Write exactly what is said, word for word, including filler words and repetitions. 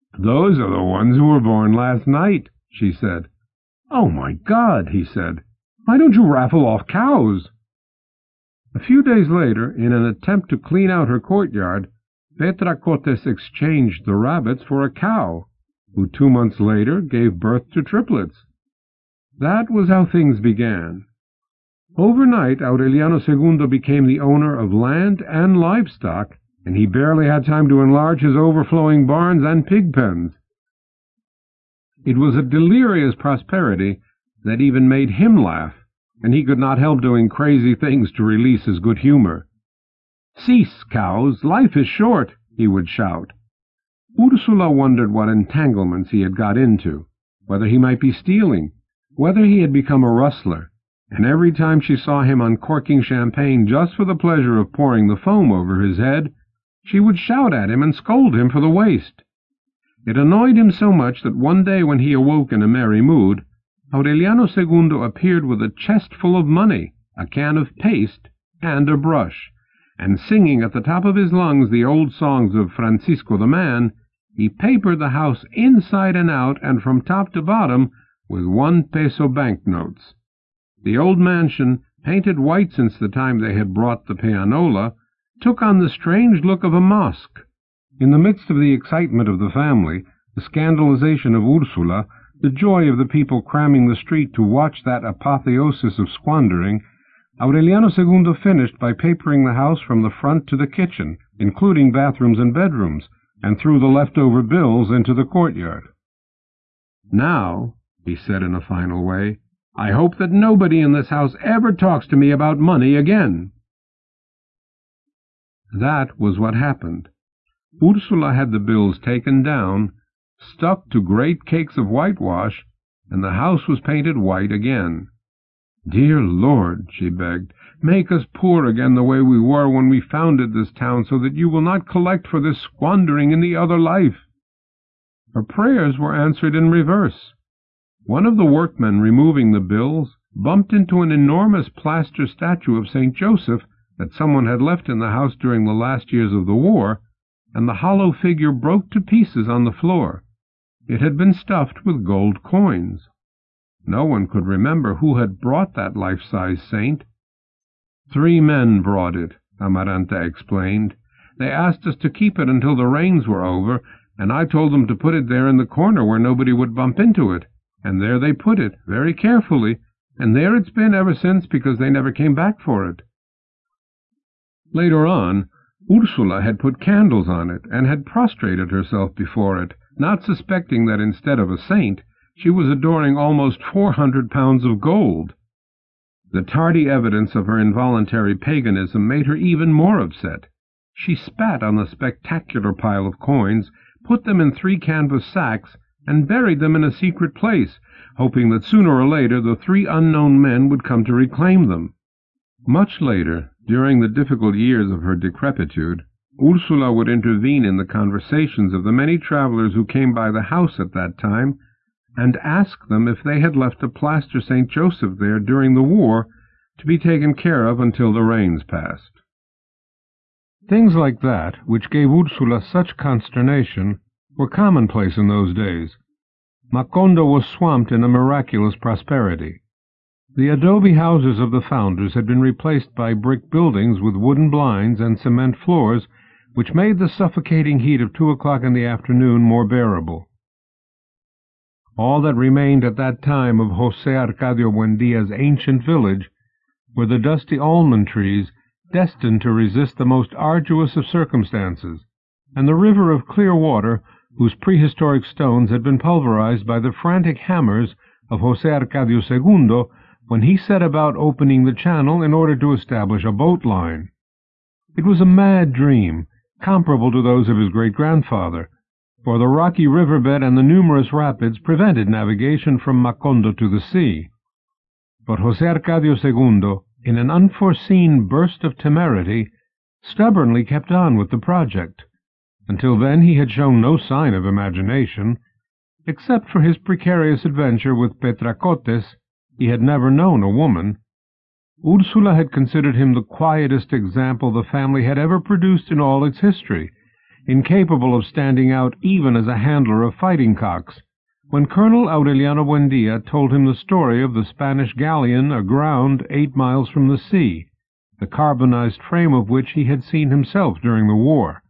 "Those are the ones who were born last night," she said. "Oh, my God," he said. "Why don't you raffle off cows?" A few days later, in an attempt to clean out her courtyard, Petracotes exchanged the rabbits for a cow, who two months later gave birth to triplets. That was how things began. Overnight, Aureliano Segundo became the owner of land and livestock, and he barely had time to enlarge his overflowing barns and pig pens. It was a delirious prosperity that even made him laugh, and he could not help doing crazy things to release his good humor. "Cease, cows, life is short," he would shout. Ursula wondered what entanglements he had got into, whether he might be stealing, whether he had become a rustler, and every time she saw him uncorking champagne just for the pleasure of pouring the foam over his head, she would shout at him and scold him for the waste. It annoyed him so much that one day when he awoke in a merry mood, Aureliano Segundo appeared with a chest full of money, a can of paste, and a brush, and singing at the top of his lungs the old songs of Francisco the Man, he papered the house inside and out and from top to bottom with one peso banknotes. The old mansion, painted white since the time they had brought the pianola, took on the strange look of a mosque. In the midst of the excitement of the family, the scandalization of Ursula, the joy of the people cramming the street to watch that apotheosis of squandering, Aureliano Segundo finished by papering the house from the front to the kitchen, including bathrooms and bedrooms, and threw the leftover bills into the courtyard. "Now," he said in a final way, "I hope that nobody in this house ever talks to me about money again." That was what happened. Ursula had the bills taken down, stuck to great cakes of whitewash, and the house was painted white again. "Dear Lord," she begged, "make us poor again the way we were when we founded this town, so that you will not collect for this squandering in the other life." Her prayers were answered in reverse. One of the workmen removing the bills bumped into an enormous plaster statue of Saint Joseph that someone had left in the house during the last years of the war, and the hollow figure broke to pieces on the floor. It had been stuffed with gold coins. No one could remember who had brought that life-size saint. "Three men brought it," Amaranta explained. "They asked us to keep it until the rains were over, and I told them to put it there in the corner where nobody would bump into it. And there they put it, very carefully, and there it's been ever since because they never came back for it." Later on, Ursula had put candles on it and had prostrated herself before it, not suspecting that instead of a saint, she was adoring almost four hundred pounds of gold. The tardy evidence of her involuntary paganism made her even more upset. She spat on the spectacular pile of coins, put them in three canvas sacks, and buried them in a secret place, hoping that sooner or later the three unknown men would come to reclaim them. Much later, during the difficult years of her decrepitude, Ursula would intervene in the conversations of the many travelers who came by the house at that time, and ask them if they had left a plaster Saint Joseph there during the war to be taken care of until the rains passed. Things like that, which gave Ursula such consternation, were commonplace in those days. Macondo was swamped in a miraculous prosperity. The adobe houses of the founders had been replaced by brick buildings with wooden blinds and cement floors, which made the suffocating heat of two o'clock in the afternoon more bearable. All that remained at that time of José Arcadio Buendia's ancient village were the dusty almond trees destined to resist the most arduous of circumstances, and the river of clear water whose prehistoric stones had been pulverized by the frantic hammers of José Arcadio Segundo when he set about opening the channel in order to establish a boat line. It was a mad dream, comparable to those of his great-grandfather, for the rocky riverbed and the numerous rapids prevented navigation from Macondo to the sea. But José Arcadio Segundo, in an unforeseen burst of temerity, stubbornly kept on with the project. Until then he had shown no sign of imagination. Except for his precarious adventure with Petracotes, he had never known a woman. Ursula had considered him the quietest example the family had ever produced in all its history, incapable of standing out even as a handler of fighting cocks, when Colonel Aureliano Buendia told him the story of the Spanish galleon aground eight miles from the sea, the carbonized frame of which he had seen himself during the war.